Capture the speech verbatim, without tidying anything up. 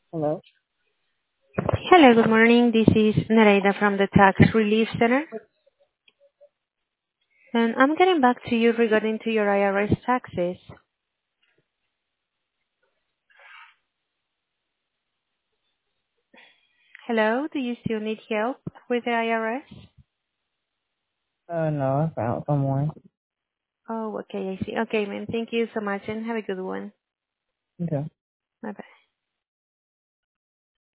Hello? Hello, good morning. This is Nereida from the Tax Relief Center, and I'm getting back to you regarding to your I R S taxes. Hello, do you still need help with the I R S? Uh, no, I found someone. Oh, okay, I see. Okay, ma'am. Thank you so much, and have a good one. Okay. Bye-bye.